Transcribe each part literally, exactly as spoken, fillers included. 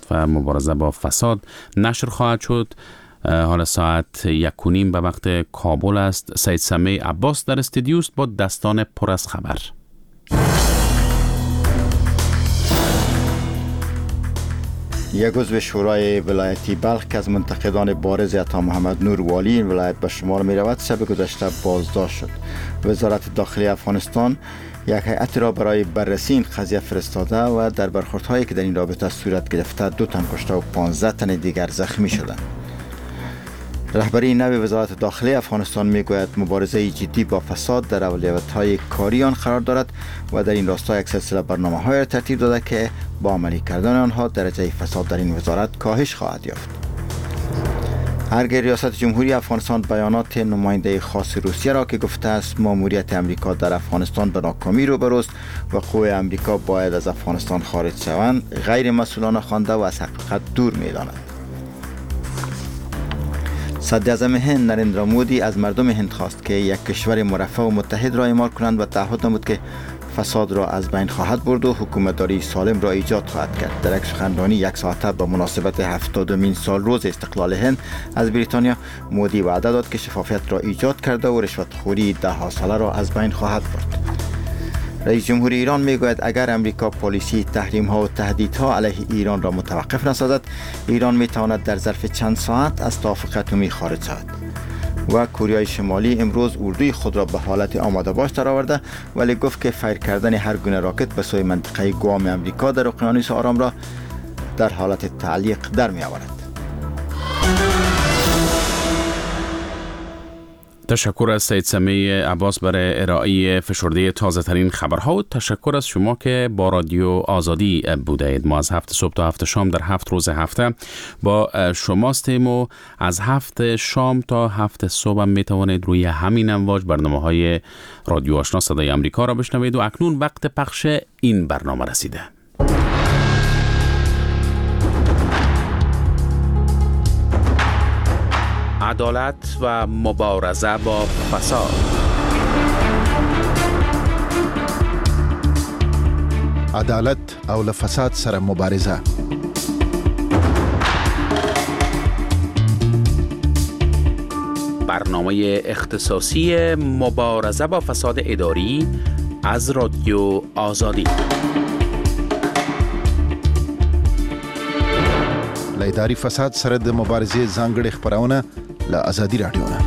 و مبارزه با فساد نشر خواهد شد. حالا ساعت یک و نیم به وقت کابل است. سید سمیع عباس در استودیو است با دستان پر از خبر. یک عضو شورای ولایتی بلخ که از منتقدان بارز عطا محمد نور والی این ولایت به شمار می رود شب گذشته بازداشت شد. وزارت داخلی افغانستان یک هیئت را برای بررسی این قضیه فرستاده و در برخوردهایی که در این رابطه صورت گرفته دو تن کشته و پانزده تن دیگر زخمی شدند. رهبری نوی وزارت داخلی افغانستان میگوید مبارزه جدی با فساد در اولویت‌های کاری آن قرار دارد و در این راستا یک سلسله برنامه‌های را ترتیب داده که با عملی کردن آنها درجه فساد در این وزارت کاهش خواهد یافت. هرگاه ریاست جمهوری افغانستان بیانات نماینده خاص روسیه را که گفته است ماموریت امریکا در افغانستان به ناکامی روبروست و قوای امریکا باید از افغانستان خارج شوند غیر مسئولانه خوانده و از حقیقت دور می‌داند. صدر اعظم هند نریندرا مودی از مردم هند خواست که یک کشور مرفه و متحد را اعمال کنند و تعهد نمود که فساد را از بین خواهد برد و حکومتداری سالم را ایجاد خواهد کرد. در یک سخنرانی یک ساعته به مناسبت هفتادمین سال روز استقلال هند از بریتانیا، مودی وعده داد که شفافیت را ایجاد کرده و رشوتخوری ده ها ساله را از بین خواهد برد. رئیس جمهور ایران میگوید اگر امریکا پالیسی تحریم ها و تهدیدها علیه ایران را متوقف نسازد، ایران میتواند در ظرف چند ساعت از توافق اتمی خارج شود. و کوریای شمالی امروز اردوی خود را به حالت آماده باش درآورده، ولی گفت که فایر کردن هر گونه راکت به سوی منطقه گوام امریکا در اقیانوس آرام را در حالت تعلیق در می آورد. تشکر از سید سمیع عباس برای ارائه فشرده تازه ترین خبرها و تشکر از شما که با رادیو آزادی بوده اید. ما از هفت صبح تا هفت شام در هفت روز هفته با شماستیم و از هفت شام تا هفت صبح می توانید روی همین امواج برنامه های رادیو آشنا صدای امریکا را بشنوید و اکنون وقت پخش این برنامه رسیده. عدالت و مبارزه با فساد. عدالت او له فساد سره مبارزه. برنامه اختصاصی مبارزه با فساد اداری از رادیو آزادی. له اداري فساد سره د مبارزې ځانګړي خبرونه له آزادي رادیو نه.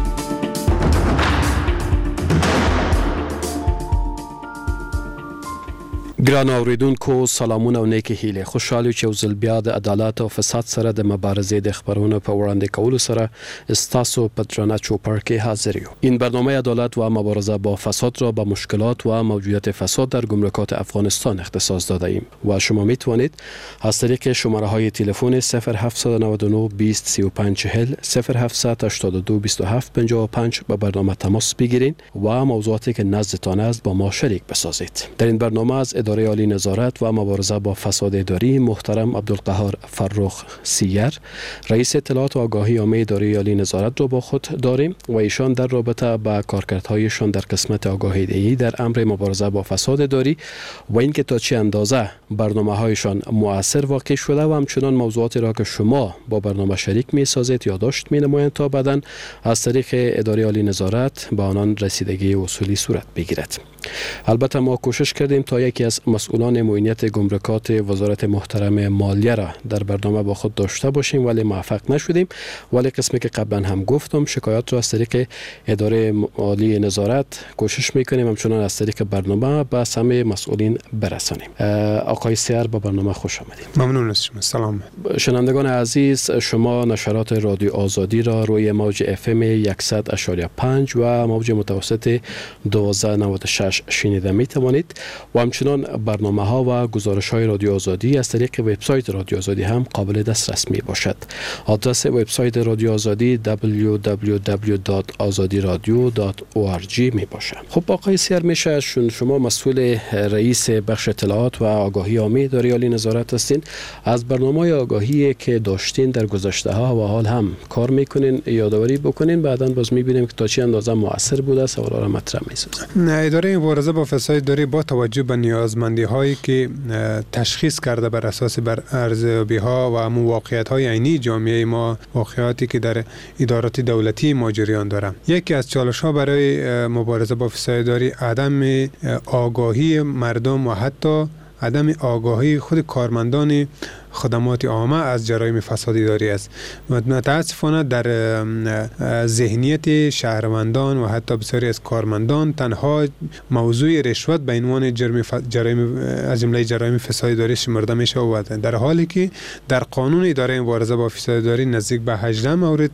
ګران اوریدونکو سلامونه او نیکی هیله. خوشاله چې وزل بیا د عدالت او فساد سره د مبارزې د خبرونو په وړاندې کولو سره استاسو په درنه چوپړ کې حاضر یو. این برنامه عدالت و مبارزه با فساد را به مشکلات و موجودیت فساد در گمرکات افغانستان اختصاص داده ایم و شما می توانید از طریق شماره های تلفن صفر هفت نه نه بیست سی و پنج چهل صفر هفت هشتاد دو بیست و هفت پنجاه و پنج به برنامه تماس بگیرید و موضوعاتی که نزدتان است با ما شریک بسازید. در این برنامه از اداره عالی نظارت و مبارزه با فساد اداری محترم عبدالقهار فرخ سیر رئیس اطلاعات و آگاهی عامه اداره عالی نظارت را با خود داریم و ایشان در رابطه با کارکردهایشان در قسمت آگاهی دهی در امر مبارزه با فساد اداری و اینکه تا چه اندازه برنامه‌هایشان مؤثر واقع شده و همچنان موضوعاتی را که شما با برنامه شریک می سازید یادداشت می نمایند تا بعداً از طریق اداره عالی نظارت به آنان رسیدگی اصولی صورت بگیرد. البته ما کوشش کردیم تا یکی از مسئولان معینیت گمرکات وزارت محترم مالیه را در برنامه با خود داشته باشیم ولی موفق نشدیم، ولی قسمی که قبلا هم گفتم شکایات را از طریق اداره عالی نظارت کوشش میکنیم همچنان از طریق برنامه به همه مسئولین برسانیم. آقای سیر با برنامه خوش آمدید. ممنون از شما. سلام. شنوندگان عزیز، شما نشرات رادیو آزادی را روی موج اف ام صد و پنج و موج متوسط دوازده نود و شش شنیده می توانید و همچنان برنامه ها و گزارش های رادیو آزادی از طریق وبسایت رادیو آزادی هم قابل دسترس می باشد. آدرس وبسایت رادیو آزادی دبلیو دبلیو دبلیو دات آزادی رادیو دات او آر جی می باشد. خب آقای سیر، میشه شما مسئول رئیس بخش اطلاعات و آگاهی عامه اداره عالی نظارت هستین، از برنامه آگاهی که داشتین در گذشته ها و حال هم کار میکنین یادآوری بکنین، بعداً باز میبینیم که تا چه اندازه مؤثر بوده، سوالا را مطرح میسازن. اداره مبارزه با فساد اداری با توجه به نیازمندی هایی که تشخیص کرده بر اساس بر ارزیابی ها و واقعیت های عینی جامعه ما، واقعیاتی که در ادارات دولتی ما جریان داره. یکی از چالش ها برای مبارزه با فساد اداری عدم آگاهی مردم و حتی عدم آگاهی خود کارمندان خدمات عامه از جرایم فساد اداری است. متاسفانه در ذهنیت شهروندان و حتی بسیاری از کارمندان تنها موضوع رشوت به عنوان جرم ف... جرایم از جمله جرایم فساد اداری شمرده میشه و در حالی که در قانون اداره مبارزه با فساد اداری نزدیک به هجده مورد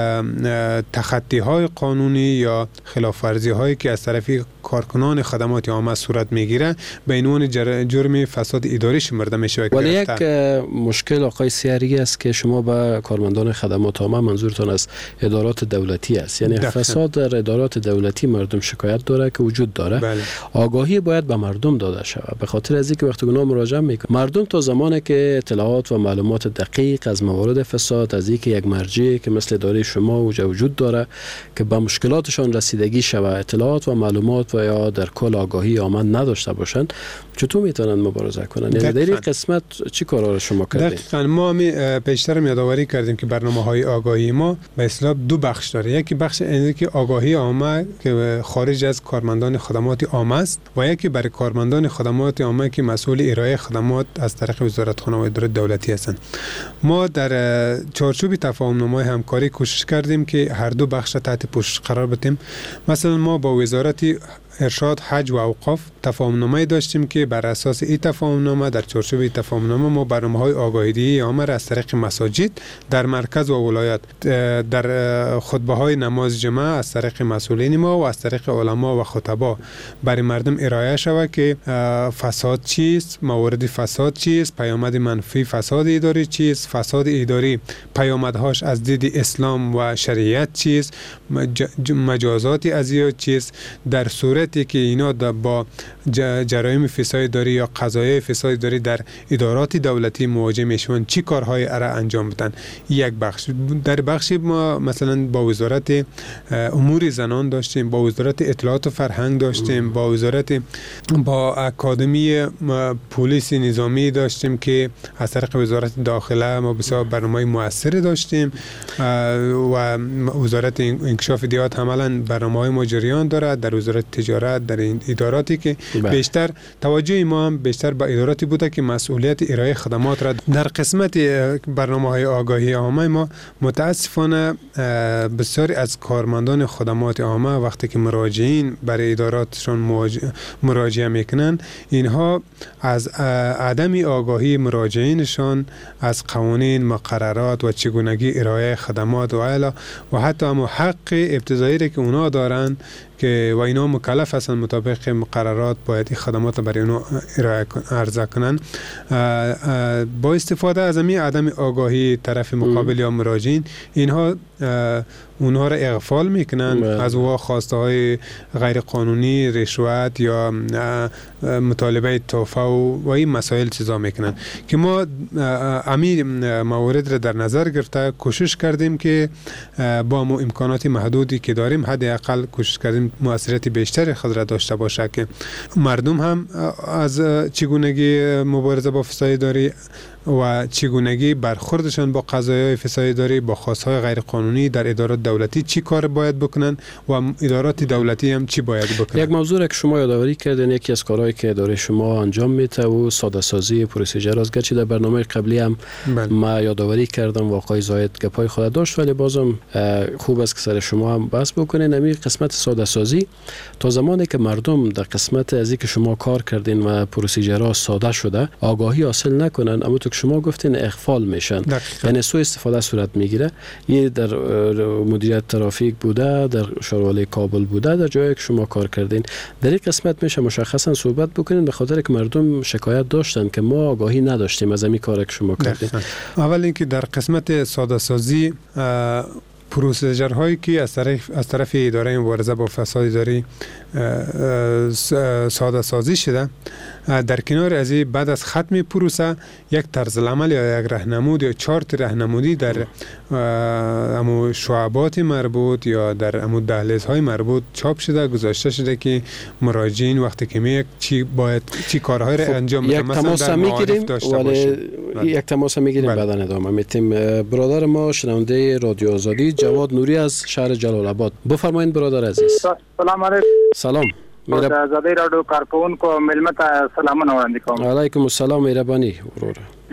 تخطی های قانونی یا خلاف ورزی هایی که از طرف کارکنان خدمات عامه صورت میگیره به عنوان جرم فساد اداری شمرده میشه. ولی یک مشکل آقای سیاری است که شما به کارمندان خدمات عامه منظورتان از ادارات دولتی است، یعنی دقیقا. فساد در ادارات دولتی مردم شکایت داره که وجود داره. بله. آگاهی باید به مردم داده شود، به خاطر از اینکه وقتی اونا مراجعه میکنن مردم تا زمانی که اطلاعات و معلومات دقیق از موارد فساد از اینکه یک مرجع که مثل اداره شما وجود داره که به مشکلاتشان رسیدگی شود، اطلاعات و معلومات و یا در کل آگاهی عامه نداشته باشند، چطور میتونن مبارزه کنن؟ یعنی در این قسمت چی کارا شما کردید؟ دقیقاً ما پیشتر یادآوری کردیم که برنامه‌های آگاهی ما به اصطلاح دو بخش داره. یکی بخش اینه که آگاهی عامه که خارج از کارمندان خدمات عامه است و یکی برای کارمندان خدمات عامه که مسئول ارائه خدمات از طریق وزارتخانه و ادارات دولتی هستند. ما در چارچوب تفاهم‌نامه همکاری کوشش کردیم که هر دو بخش تحت پوشش قرار بدیم. مثلا ما با وزارت ارشاد، حج و اوقاف تفاهم‌نامه داشتیم که بر اساس این تفاهم‌نامه در چارچوب این تفاهم‌نامه ما برنامه‌های آگاهی عامه را از طریق مساجد در مرکز و ولایات، در خطبه‌های نماز جمعه از طریق مسئولین ما و از طریق علما و خطبا برای مردم ارائه شود که فساد چیست، موارد فساد چیست، پیامد منفی فساد اداری چیست، فساد اداری پیامدهاش از دید اسلام و شریعت چیست، مجازات از این چیست، در صورت که اینا با جرایم فساد اداری یا قضایای فساد اداری در ادارات دولتی مواجه میشون چی کارهای اره انجام بدن. یک بخش. در بخش ما مثلا با وزارت امور زنان داشتیم، با وزارت اطلاعات و فرهنگ داشتیم، با وزارت با اکادمی پلیس نظامی داشتیم که از طریق وزارت داخله ما بسیار برنامه موثر داشتیم و وزارت انکشاف دیات عملا برنامه‌های ما جریان دارد. در وزارت تجارت، در این اداراتی که بله. بیشتر توجه ما هم بیشتر به اداراتی بوده که مسئولیت ارائه خدمات را در قسمت برنامه‌های آگاهی عامه ما متاسفانه بسیاری از کارمندان خدمات عامه وقتی که مراجعین برای اداراتشون مراجعه میکنن، اینها از عدم آگاهی مراجعینشان از قوانین، مقررات و چگونگی ارائه خدمات و اعلی و حتی هم حق ابتدایی که اونا دارن که و اینا مکلف هستن مطابق مقررات باید این خدمات برای اونا ارائه عرضه کنن، با استفاده از همین عدم آگاهی طرف مقابل یا مراجعین اینها اونها را اغفال میکنن، از او خواسته های غیر قانونی، رشوت یا مطالبه تحفه و, و این مسائل چیزا میکنن که ما امی موارد را در نظر گرفته کوشش کردیم که با ما امکانات محدودی که داریم حداقل کوشش کردیم مؤثریت بیشتر خود را داشته باشه که مردم هم از چگونگی مبارزه با فساد اداری و چگونگی برخوردشان با قضایای فساد اداری، با خواستهای غیر قانونی در ادارات دولتی چی کار باید بکنن و ادارات دولتی هم چی باید بکنن. یک موضوع که شما یادآوری کردین، یکی از کارهایی که اداره شما انجام میده و ساده سازی پروسیجر است. گرچه در برنامه قبلی هم بله. ما یادآوری کردم و آقای زاید گپای خود داشت، ولی بازم خوب است که سر شما هم بحث بکنین. همین قسمت ساده سازی تا زمانی که مردم در قسمت از اینکه شما کار کردین و پروسیجرها ساده شده آگاهی حاصل نکنن، اما تو شما گفتین اغفال میشن، یعنی سوء استفاده صورت میگیره. این در مدیریت ترافیک بوده، در شاروالی کابل بوده، در جایی که شما کار کردین. در این قسمت میشه مشخصا صحبت بکنین، به خاطر که مردم شکایت داشتن که ما آگاهی نداشتیم از این کاری که شما کردین. اول اینکه در قسمت ساده سازی پروسیجرهایی که از طرف از طرف اداره مبارزه با فساد اداری ساده سازی شده. در کنار از این بعد از ختم پروسه یک طرز العمل یا یک راهنمود یا چارت راهنمودی در امو شعبات مربوط یا در امو دهلیزهای مربوط چاپ شده، گذاشته شده که مراجعین وقتی که می چی باید چی کارهای را انجام یک تماس میگیریم ولی یک تماس میگیریم بعدا ادامه میتیم. برادر ما شنونده رادیو آزادی جواد نوری از شهر جلال آباد، بفرمایید برادر عزیز. سلام علیکم. سلام. میرا آزادی رادیو کارکونکو ملمت سلامونه وړاندې کوم. علیکم السلام مهرباني ورور.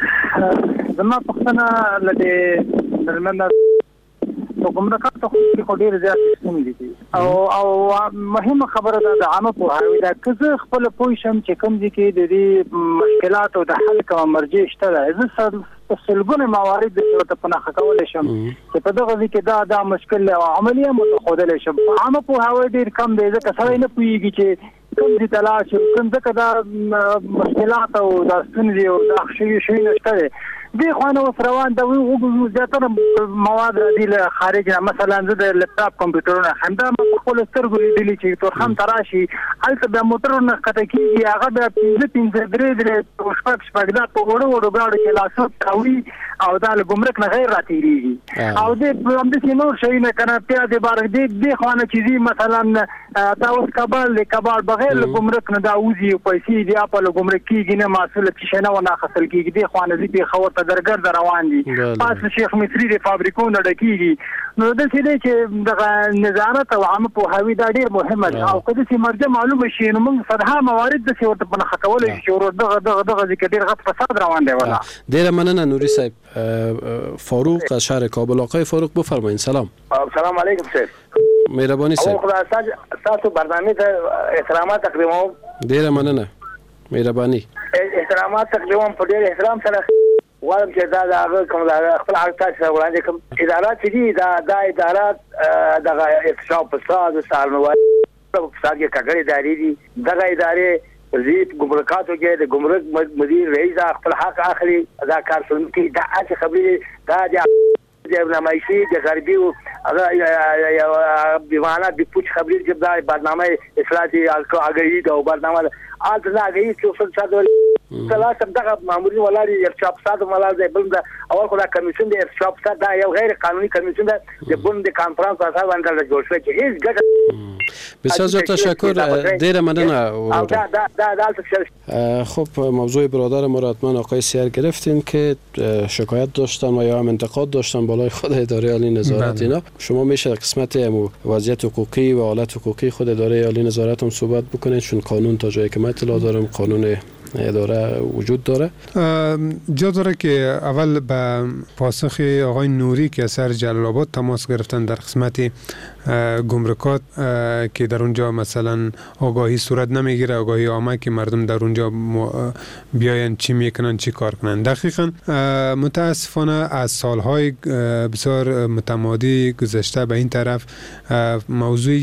زما پښتنه لدې ملمنه کومرکات خو ډیر زیات ستونزې دي او او مهمه خبره ده د عامه پوهاوی دا که زه خپل پوه شم چې کوم ځای کې د دې مشکلاتو د حل کوم مرجع شته ده، زه سلګونه موارد ته پناه کولای شم چې په دغه ځای کې دا دا مشکل او عملیه متخودل شم. عامه پوهاوی ډیر کم دی ځکه سړی نه پوهیږي چې کوم ځای ته لاړ شي، کوم ځکه دا مشکلات او دا ستونزې او دا شی شی نشته دی. دی خوانه اوس روان دا وګورو زیاتره مواد راځي له خارج نه، مثلا زه د لپټاپ کمپیوټرونو همدا خپل سترګو لیدلې چې تور هم تراشي هلته د موټرونو کته کېږي، هغه د پنځه پنځه درې درې شپږ شپږ دا په وړو وړو ګاډو کې لاسو تاوي او دا له ګمرک نه غیر راتېږي او دې همداسې نور شی نه کنه بیا د بار دې دی خوانه چې زی مثلا دا اوس کابل د کابل بغیر له ګمرک نه دا وزي پیسې دی په له ګمرک کېږي نه مسؤل چې نه ونه خپل کېږي دی خوانه دې په خبر درګرد روان دي. پاس شیخ مصری د فابریکونو ډکیږي. نو د دې چې د نظارت او عامه پوهاوی دا ډیر مهمه ده او کله چې مرجع معلومه شي نو موږ صدها موارد د څورته په نخښه کولای شو ورو دغه دغه دغه ذکر ډیر غټ فساد روان دی. ولا ډیر مننه نوري صاحب. فاروق از شهر کابل. آقای فاروق بفرمایید. سلام. سلام علیکم سر. مهربانی صاحب. خدا تاسو برنامه ته احترامات تقدیموم. ډیر مننه. مهرباني. احترامات تقدیموم په ډیر احترام سره وایم چې دا د کوم خپل حقیقت سره وړاندې کوم ادارات چې دا د ادارات د افشاء فساد او سالموالي په فساد کې کګړې داري دي. دغه ادارې وزیر ګمرکاتو کې د ګمرک مدیر رئیس خپل حق اخلي دا کار شول کې دا اڅ خبرې دا د نمایشي د غربي او هغه بیمانه د پوچ خبرې چې دا برنامه اصلاحي اگهی دا برنامه آل لا اگهی چې څه څه ډول کله څنګه دغه مامورین ولاري ارشاد فساد ولار دی بل دا اول خو دا کمیشن دی ارشاد فساد دا یو غیر قانوني کمیشن دی د بوند کانفرنس اساس باندې جوړ شوی چې هیڅ ګټه. بسیار زیاد تشکر. ډیر مننه. دا دا دا دا خب موضوع برادر ما را حتما آقای سیر گرفتین که شکایت داشتن و یا هم انتقاد داشتن بالای خود اداره عالی نظارت اینا. شما میشه قسمت وضعیت حقوقی و حالت حقوقی خود اداره عالی نظارت هم صحبت بکنید چون قانون تا جایی که من اطلاع دارم قانون اداره وجود داره. جا داره که اول به پاسخ آقای نوری که سر جلال آباد تماس گرفتن در قسمت گمرکات که در اونجا مثلا آگاهی صورت نمیگیره، آگاهی عامه که مردم در اونجا بیاین چی میکنن چی کار کنن. دقیقاً متاسفانه از سالهای بسیار متمادی گذشته به این طرف موضوع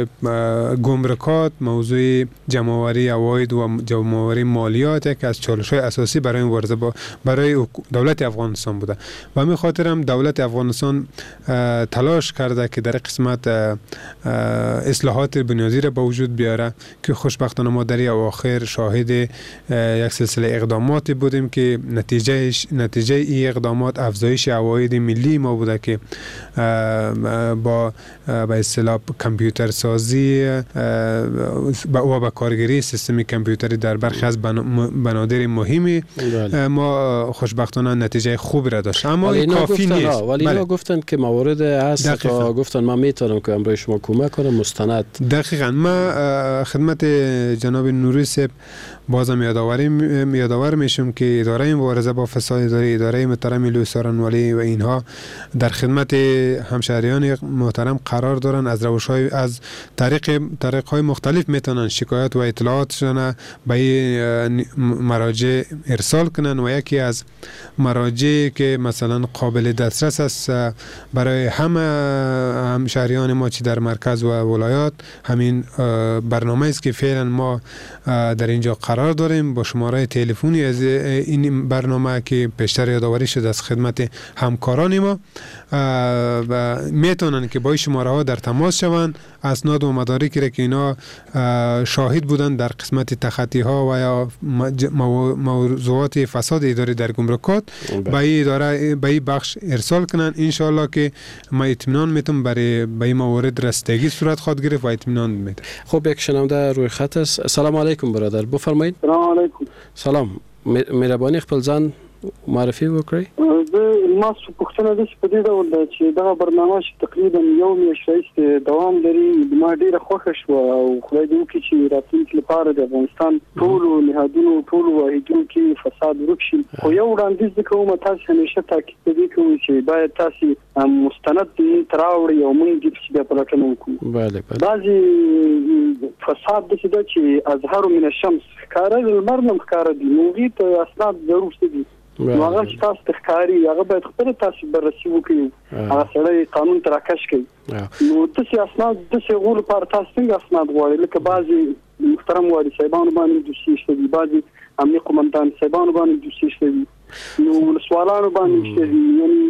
گمرکات، موضوع جمع‌آوری عواید و جمع‌آوری مالیات یک از چالش‌های اساسی برای مبارزه با برای دولت افغانستان بوده و همین خاطر هم دولت افغانستان تلاش کرده که در قسمت اصلاحات بنیادی را به وجود بیاره که خوشبختانه ما در اواخر شاهد یک سلسله اقداماتی بودیم که نتیجه نتیجه این اقدامات افزایش عواید ملی ما بوده که با به اصطلاح کامپیوتر سازی و با کارگیری سیستم کامپیوتری در برخی از بنادر مهمی ما خوشبختانه نتیجه خوب را داشت، اما کافی نیست. ولی اینا گفتن که موارد هست تا گفتن من میتونم که امروز شما کمک کنم مستند. دقیقاً ما خدمت جناب نوری صاحب بازم یادآوری یادآور میشم که اداره مبارزه با فساد اداره اداره محترم لوی سارنوالی و اینها در خدمت همشهریان محترم قرار دارن، از روش‌های از طریق طریق‌های مختلف میتونن شکایت و اطلاعاتشون به می مراجع ارسال کنن و یکی از مراجع که مثلا قابل دسترس است برای همه همشهریان ما چی در مرکز و ولایات همین برنامه است که فعلا ما در اینجا قرار داریم با شماره تلفنی از این برنامه که پیشتر یادآوری شده از خدمت همکاران ما و میتونن که با شماره ها در تماس شوند اسناد و مدارکی را که اینا شاهد بودن در قسمت تخطی ها و یا موضوعات فساد اداری در گمرکات به این اداره به این بخش ارسال کنن ان شاء الله که ما اطمینان میتونم برای به این موارد رسیدگی صورت خواهد گرفت و اطمینان میده. خب یک شنونده روی خط است. سلام علیکم برادر، بفرمایید. سلام علیکم. سلام، مهربانی خپل ځان معرفي وکړئ. زه ما څه پوښتنه ده چې په دې ډول ده چې دغه برنامه چې تقریبا یو میاشت راهیسې دوام لري ما ډېره خوښه شوه او خدای دې وکړي چې راتلونکي لپاره د افغانستان ټولو نهادونو ټولو واحدونو کې فساد ورک شي. خو یو وړاندیز زه کوم تاسې همیشه تاکید په دې کوئ چې باید تاسې مستند دې راوړئ او موږ دې پسې بیا پلټنه وکړو. بله بله. بعضې فساد داسې ده چې اظهر من الشمس ښکاره د لمر نه ښکاره دي نو هغې ته اسناد ضرور څه دي نو هغه چې تاسو ته ښکاري هغه باید خپله تاسو بررسي وکړئ هغه سړی قانون ته راکش کړي. نو داسې اسناد داسې هغو لپاره تاسو څنګه اسناد غواړئ لکه بعضې محترم والي صاحبانو باندې دوسیې شته دي بعضې امني قمندان صاحبانو باندې دوسیې شته دي نو ولسوالانو باندې شته دي یعنې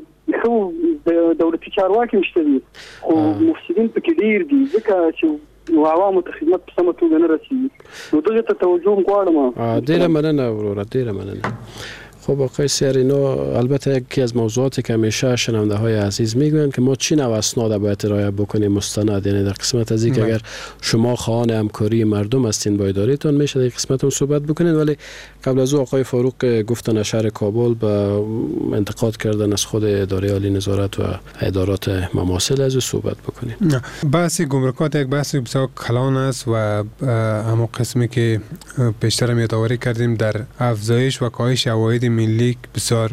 ښه دولتي چارواکي هم شته دي خو مفسدین پکې ډېر دي ځکه چې نو عوامو ته خدمت په سمه توګه نه رسېږي نو دغې ته توجه غواړم. ډېره مننه وروره، ډېره مننه. خب آقای سیارینو، البته یکی از موضوعاتی که همیشه شنونده های عزیز میگویند که ما چی نوع اسناد باید ارائه بکنیم مستند، یعنی در قسمت از اینکه اگر شما خواهان همکاری مردم هستین با ادارهتون میشه در قسمت هم صحبت بکنین، ولی قبل از او آقای فاروق گفتن شهر کابل به انتقاد کردن از خود اداره عالی نظارت و ادارات مماثل از صحبت بکنین. بحث گمرکات یک بحث بسیار کلان است و همون قسمی که پیشتر هم یادآوری کردیم در افزایش و کاهش عواید ملی بسیار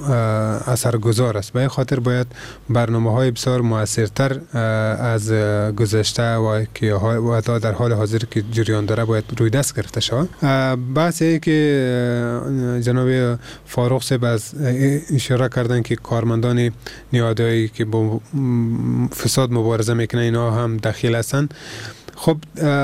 اثرگذار است. به این خاطر باید برنامه‌های بسیار موثرتر از گذشته و که و در حال حاضر که جریان داره باید روی دست گرفته شود. بحث ای که جناب فاروق صاحب از اشاره کردن که کارمندان نهادهایی که با فساد مبارزه میکنن اینا هم دخیل هستند. خب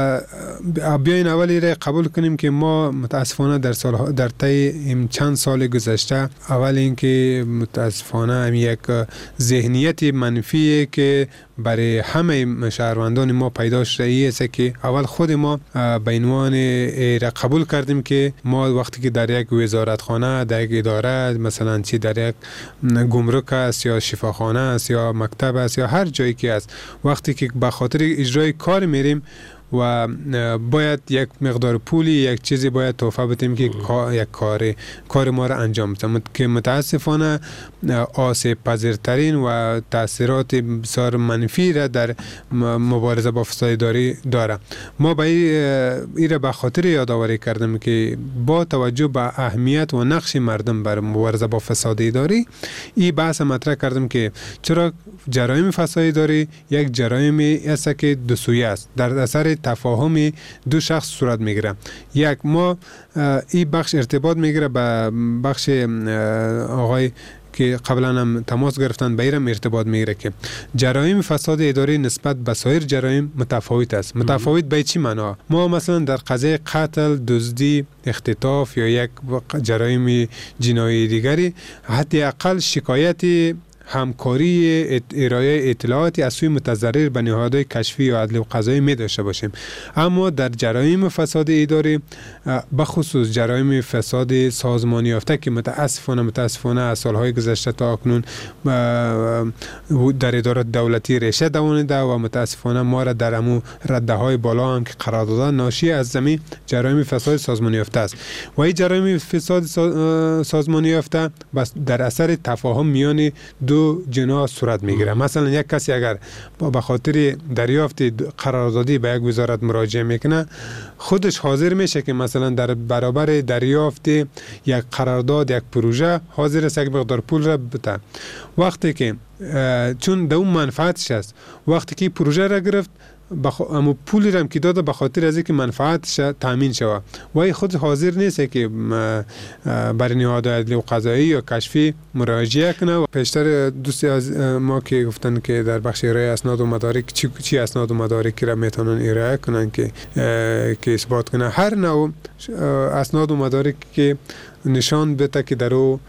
بیاین اولی را قبول کنیم که ما متاسفانه در سال در طی چند سال گذشته اول اینکه متاسفانه هم یک ذهنیت منفی که برای همه شهروندان ما پیدا شده است که اول خود ما به عنوان را قبول کردیم که ما وقتی که در یک وزارتخانه در یک اداره مثلا چی در یک گمرک است یا شفاخانه است یا مکتب است یا هر جایی که است وقتی که به خاطر اجرای کار میریم و باید یک مقدار پولی یک چیزی باید تحفه بدیم که یک کار کار ما را انجام بدیم که متاسفانه آسیب پذیرترین و تاثیرات بسیار منفی را در مبارزه با فساد اداری داره. ما به این را به خاطر یادآوری کردیم که با توجه به اهمیت و نقش مردم بر مبارزه با فساد اداری این بحث مطرح کردیم که چرا جرایم فساد اداری یک جرایمی است که دو سویه است در اثر تفاهم دو شخص صورت میگیره. یک ما این بخش ارتباط میگیره به بخش آقای که قبلا هم تماس گرفتن به ایرم ارتباط میگیره که جرایم فساد اداری نسبت به سایر جرایم متفاوت است. متفاوت به چی معنا؟ ما مثلا در قضیه قتل، دزدی، اختطاف یا یک جرایم جنایی دیگری حتی اقل شکایتی همکاری ارائه اطلاعاتی از سوی متضرر به نهادهای کشفی یا عدلی و قضایی می داشته باشیم. اما در جرایم فساد اداری به خصوص جرایم فساد سازمانی یافته که متاسفانه متاسفانه از سالهای گذشته تا اکنون در ادارات دولتی ریشه دوانیده و متاسفانه ما را در امو رده های بالا هم که قرار دادن ناشی از زمین جرایم فساد سازمانی یافته است و این جرایم فساد سازمانی یافته بس در اثر تفاهم میان دو جناح صورت میگیره. مثلا یک کسی اگر به خاطر دریافت قراردادی به یک وزارت مراجعه میکنه خودش حاضر میشه که مثلا در برابر دریافت یک قرارداد یک پروژه حاضر است یک مقدار پول را بده. وقتی که چون در اون منفعتش است وقتی که پروژه را گرفت بخ... امو پولی رم که داده به خاطر از اینکه منفعتش تامین شود و خود حاضر نیست که برای نهاد عدلی و قضایی یا کشفی مراجعه کنه. و پیشتر دوستی از ما که گفتن که در بخش ارائه اسناد و مدارک چی چی اسناد و مدارکی را میتونن ارائه کنن که که اثبات کنه. هر نوع اسناد و مدارکی که نشان بده که در او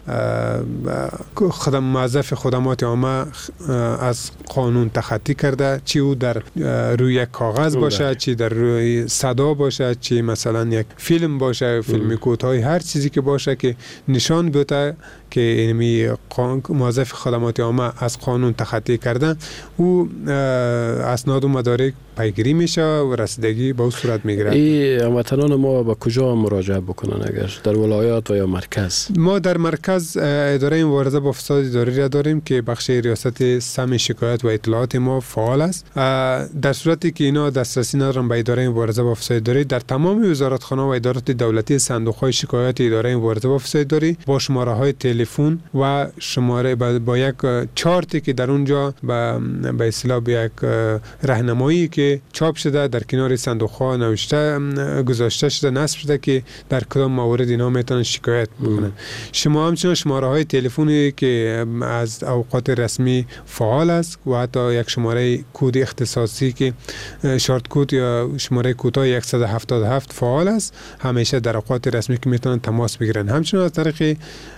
خدم موظف خدمات عامه از قانون تخطی کرده، چی او در روی یک کاغذ باشه، چی در روی صدا باشه، چی مثلا یک فیلم باشه، فیلم کوتاه، هر چیزی که باشه که نشان بده که اینمی موظف خدمات عامه از قانون تخطی کرده، او اسناد و مدارک پیگیری میشه و رسیدگی به او صورت میگیره. این هموطنان ما به کجا مراجعه بکنن اگر در ولایات و یا مرکز؟ ما در مرکز اداره مبارزه با فساد اداری را داریم که بخش ریاست سم شکایت و اطلاعات ما فعال است. در صورتی که اینا دسترسی ندارن به اداره مبارزه با فساد اداری، در تمام وزارتخانه و ادارات دولتی صندوق های شکایت اداره مبارزه با فساد اداری با شماره های تلفن و شماره با, با یک چارتی که در اونجا به به اصطلاح یک راهنمایی که چاپ شده در کنار صندوق ها نوشته گذاشته شده، نصب شده که در کدام موارد اینا میتونن شکایت بکنن. شما همچنین شماره های تلفنی که از اوقات رسمی فعال است و حتی یک شماره کد اختصاصی که شارت کد یا شماره کوتاه صد و هفتاد و هفت فعال است، همیشه در اوقات رسمی که میتونن تماس بگیرن. همچنین از طریق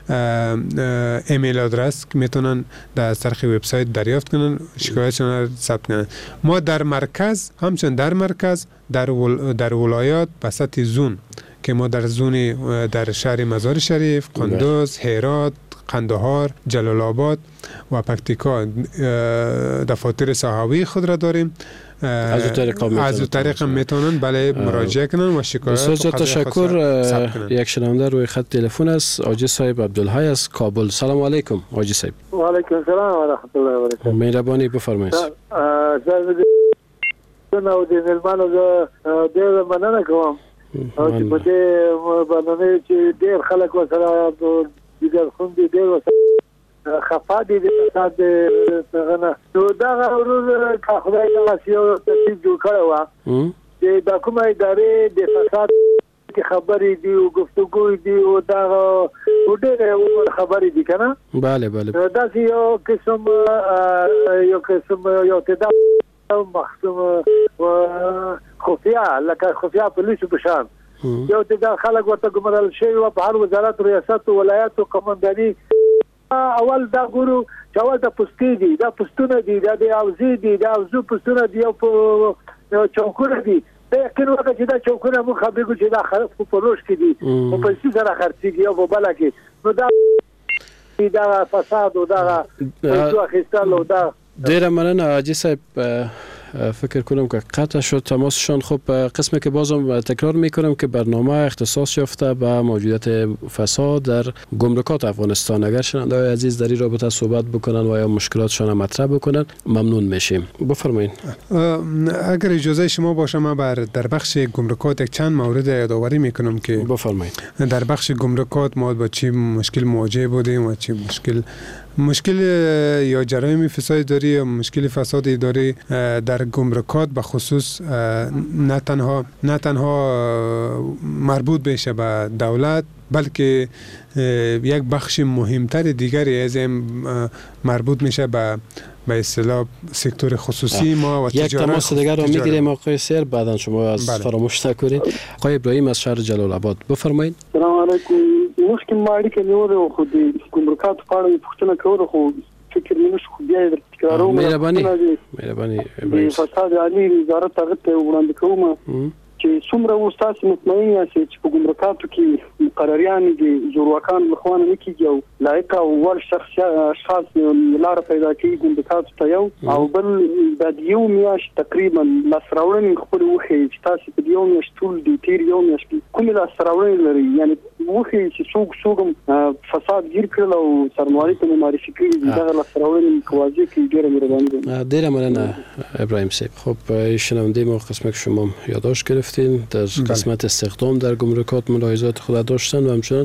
ایمیل آدرس که میتونن در طریق وبسایت دریافت کنن، شکایتشون را ثبت کنن. ما در مرکز همچنین در مرکز در ول... در ولایات به سطح زون که ما در زون در شهر مزار شریف، قندوز، هرات، قندهار، جلال آباد و پکتیکا دفاتر صحابی خود را داریم. از اون طریق از اون طریق میتونن بله مراجعه کنن و شکایت بسیار تشکر. یک شنونده روی خط تلفن است، حاجی صاحب عبدالحی از کابل. سلام علیکم حاجی صاحب. و علیکم السلام و رحمت الله و برکاته. مهربانی بفرمایید. نو د ملمانو ډېر مننه کوم او چې په دې باندې چې ډېر خلک وسره دیگر خوندې ډېر وسره خفا دي د فساد څنګه نو دا ورور کا خدای تعالی یو ترتیب جوړ کړی و چې دا کومه ادارې د فساد کی خبرې دی او گفتگو دی او دا ډېر خبرې دي کنه. bale bale دا یو قسم یو قسم یو تدا مخصوم و خفیا لکه خفیا پولیسو بشان یو تدا خلک ورته ګمرل شي او په هر وزارت ریاست او ولایت او قومنداني اول دا ګورو چې اول د پستي دي دا پستونه دي دا د اوزي دي دا اوزو پستونه دي او په چوکونه دي یقین وکړه چې دا چوکونه مو خبرې چې دا خراب په پروش کې دي او په څه سره خرڅيږي او په بل کې نو دا دا فساد او دا څه اخیستل او دا ډیره مننه حاجی صاحب. فکر کنم که قطع شد تماسشان. خب قسمی که بازم تکرار میکنم که برنامه اختصاص یافته به موجودیت فساد در گمرکات افغانستان. اگر شنونده‌های عزیز در این رابطه صحبت بکنن و یا مشکلاتشان مطرح بکنن ممنون میشیم. بفرمایید. اگر اجازه شما باشه ما بر در بخش گمرکات یک چند مورد یادآوری میکنم که بفرمایید. در بخش گمرکات ما با چی مشکل مواجه بودیم و چی مشکل مشکل یا جرایم فساد اداری یا مشکل فساد اداری در گمرکات به خصوص نه تنها نه تنها مربوط بشه به دولت بلکه یک بخش مهمتر دیگری از این مربوط میشه به به اصطلاح سکتور خصوصی ما و تجارت. یک تماس دیگر رو میگیریم آقای سیر، بعداً شما از بله. فراموش نکنید. آقای ابراهیم از شهر جلال آباد بفرمایید. سلام علیکم. مشکل مالی که نیوره خود گمرکات پاره پختنه کوره خو فکر نمیش خو بیا تکرارو مهربانی مهربانی ابراهیم. فساد عالی وزارت هغه ته وړاندې کوم چې څومره وستاس مطمئن یاست چې په ګمرکاتو کې مقرریان دي زورواکان مخوانه نه کیږي او لایق او ور شخص اشخاص لار پیدا کوي ګمرکاتو ته یو او بل د یو میاش تقریبا لاسراوړنې خپل وخی چې تاسو په یو میاش ټول دی تیر یو میاش کومه لاسراوړنې لري یعنی وخی چې څوک څوک فساد گیر کړل او سرمایه ته معرفي کړي دا لاسراوړنې کوازي کې ډیره مهرباني. ډیره مننه ابراهیم صاحب. خب شنونده ما قسمت که شما یادداشت گرفتین در قسمت استخدام در گمرکات ملاحظات خود داشتن و همچنان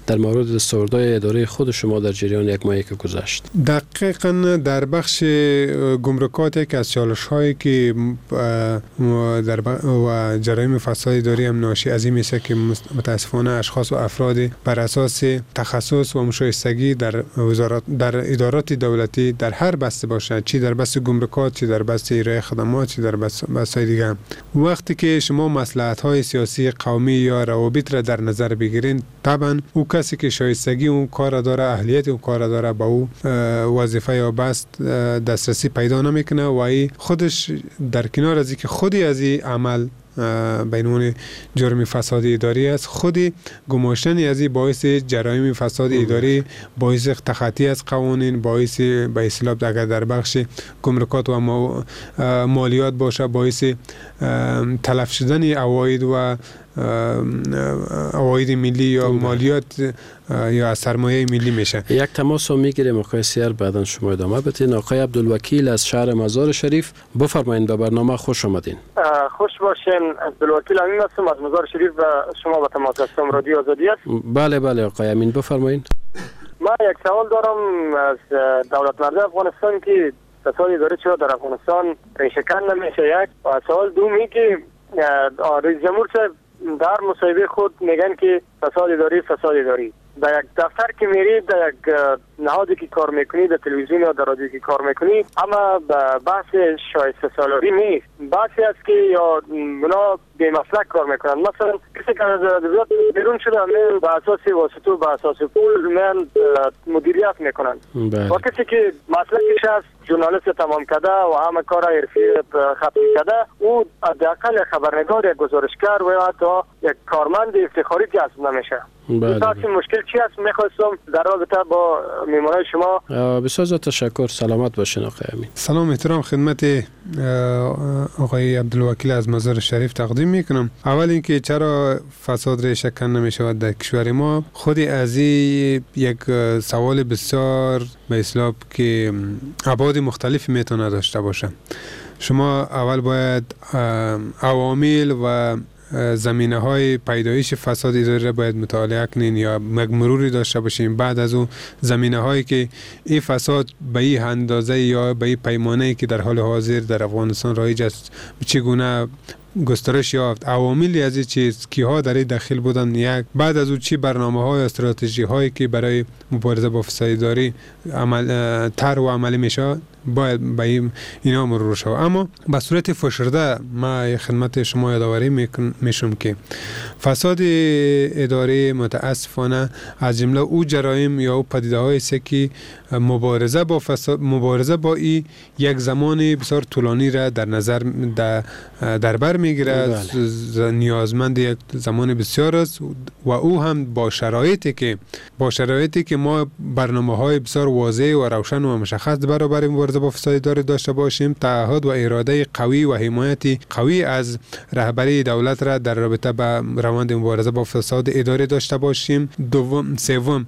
در مورد دستاوردهای اداره خود شما در جریان یک ماهی که گذشت. دقیقاً در بخش گمرکات یک از چالش هایی که در و جرایم فساد اداری هم ناشی از این میشه که متاسفانه اشخاص و افراد بر اساس تخصص و مشایستگی در وزارت در ادارات دولتی در هر بسته باشد، چی در بسته گمرکات، چی در بسته ارائه خدمات، چی در بسته دیگه، وقتی که شما مصلحت های سیاسی قومی یا روابط را در نظر بگیرین، طبعا او کسی که شایستگی اون کار داره، اهلیت اون کار داره، با او وظیفه یا بست دسترسی پیدا نمیکنه و ای خودش در کنار از اینکه خودی از این عمل بینون جرم فساد اداری است، خودی گماشتن از این باعث جرایم فساد اداری، باعث تخطی از قوانین، باعث به اصطلاح اگر در بخش گمرکات و مالیات باشه باعث تلف شدن عواید و عواید ملی یا مالیات یا سرمایه ملی میشه. یک تماس رو میگیریم آقای سیر، بعداً شما ادامه بدین. آقای عبدالوکیل از شهر مزار شریف، بفرمایید، به برنامه خوش آمدین. خوش باشین. عبدالوکیل امین هستم از مزار شریف و شما با تماس هستم. رادیو آزادی است. بله بله آقای امین، بفرمایید. من یک سوال دارم از دولت مرد افغانستان که فساد اداری چرا در افغانستان ریشه‌کن نمیشه، یک و سوال دومی که رئیس جمهور صاحب در مصاحبه خود میگن که فساد اداری فساد اداری در یک دفتر که میرید، در یک نهادی که کار میکنید، در تلویزیون یا در رادیو که کار میکنید، اما بحث شایسته سالاری نیست. بحثی است که یا اونا به مسلک کار میکنن. مثلا کسی که از دولت بیرون شده من به اساس واسطه و به اساس پول من مدیریت میکنن و کسی که مسلکش است ژورنالیست تمام کرده و همه کار حرفی ختم کرده، او حداقل خبرنگار، یک گزارشگر و حتی یک کارمند افتخاری جذب نمیشه. بله. مشکل چی است؟ میخواستم در رابطه با میمونای شما. بسیار تشکر، سلامت باشین آقای امین. سلام احترام خدمت آقای عبدالوکیل از مزار شریف تقدیم میکنم. اول اینکه چرا فساد ریشه‌کن نمیشود در کشور ما، خودی از این یک سوال بسیار به اصطلاح که ابعاد مختلف میتونه داشته باشه. شما اول باید عوامل و زمینه های پیدایش فساد اداری را باید مطالعه کنین یا مروری داشته باشین. بعد از اون زمینه هایی که این فساد به این اندازه یا به این پیمانه که در حال حاضر در افغانستان رایج است چگونه گسترش یافت، عواملی از این چیز کیها در این داخل بودن، یک بعد از اون چی برنامه های استراتژی هایی که برای مبارزه با فساد اداری عمل طرح و عملی میشه باید به اینا مرور شود. اما به صورت فشرده ما خدمت شما یادآوری میشم که فساد اداری متاسفانه از جمله او جرایم یا او پدیده های است که مبارزه با فساد مبارزه با این یک زمان بسیار طولانی را در نظر در, در بر میگیرد. نیازمند یک زمان بسیار است و او هم با شرایطی که با شرایطی که ما برنامه های بسیار واضح و روشن و مشخص برابر مبارزه با فساد اداری داشته باشیم، تعهد و اراده قوی و حمایت قوی از رهبری دولت را در رابطه با روند مبارزه با فساد اداری داشته باشیم. دوم سوم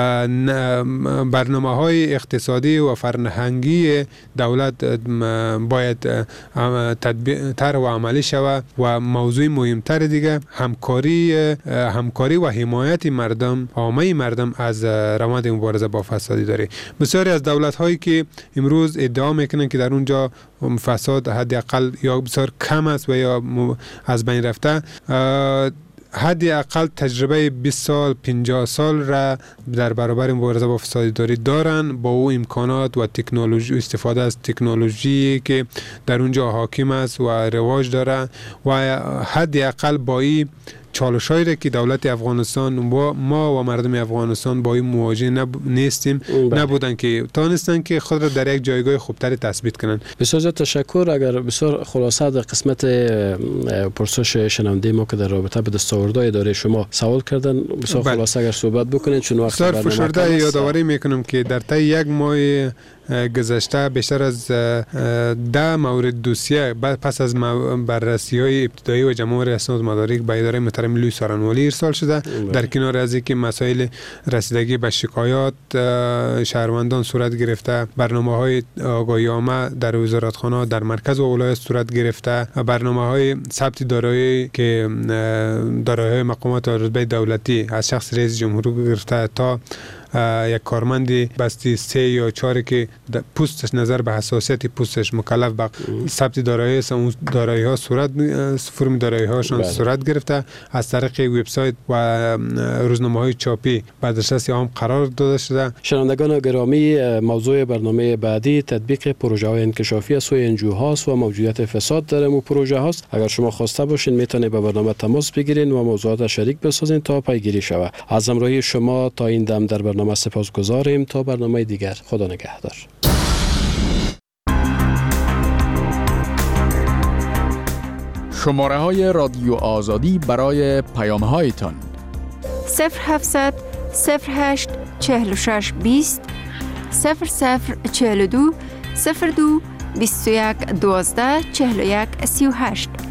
برنامه های اقتصادی و فرهنگی دولت باید تطبیق طرح و عملی شود و موضوع مهمتر دیگه همکاری همکاری و حمایت مردم عامه مردم از روند مبارزه با فساد اداری. بسیاری از دولت هایی که امروز ادعا میکنن که در اونجا فساد حداقل یا بسیار کم است و یا از بین رفته، حدی اقل تجربه بیست سال پنجاه سال را در برابر مبارزه با فساد اداری دارن، با او امکانات و تکنولوژی استفاده از تکنولوژی که در اونجا حاکم است و رواج داره و حدی اقل با این چالش‌هایی که دولت افغانستان و ما و مردم افغانستان با این مواجه نب... نیستیم بله. نبودن که تانستن که خود را در یک جایگاه خوبتری تثبیت کنن. بسیار تشکر. اگر بسیار خلاصه در قسمت پرسش شنونده ما که در رابطه با دستاوردهای اداره شما سوال کردن بسیار بله. خلاصه اگر صحبت بکنید چون وقت برنامه فشرده یادآوری میکنم که در طی یک ماه گذشته بیشتر از ده مورد دوسیه پس از بررسی های ابتدایی و جمع اسناد مدارک به اداره محترم لوی سارنوالی ارسال شده. در کنار از اینکه مسائل رسیدگی به شکایات شهروندان صورت گرفته، برنامه‌های آگاهی عامه در وزارتخانه در مرکز و ولایت صورت گرفته، برنامه‌های ثبت دارایی که دارایی مقامات رتبه دولتی از شخص رئیس جمهور گرفته تا یک کارمندی بستی سه یا چهار که پوستش نظر به حساسیت پوستش مکلف به ثبت دارایی است، اون دارایی ها صورت فرم دارایی هاشون صورت گرفته از طریق وبسایت و روزنامه های چاپی به دسترس عام قرار داده شده. شنوندگان گرامی، موضوع برنامه بعدی تطبیق پروژه های انکشافی از سوی انجیو هاست و موجودیت فساد در این پروژه هاست. اگر شما خواسته باشین میتونید به برنامه تماس بگیرین و موضوعات شریک بسازین تا پیگیری شود. از همراهی شما تا این دم در برنامه سپاسگزاریم. تا برنامه دیگر، خدا نگهدار. شماره های رادیو آزادی برای پیام هایتان: صفر هفتصد صفر هشت چهل و شش بیست صفر صفر چهل و دو صفر دو بیست و یک دوازده چهل و یک سی و هشت.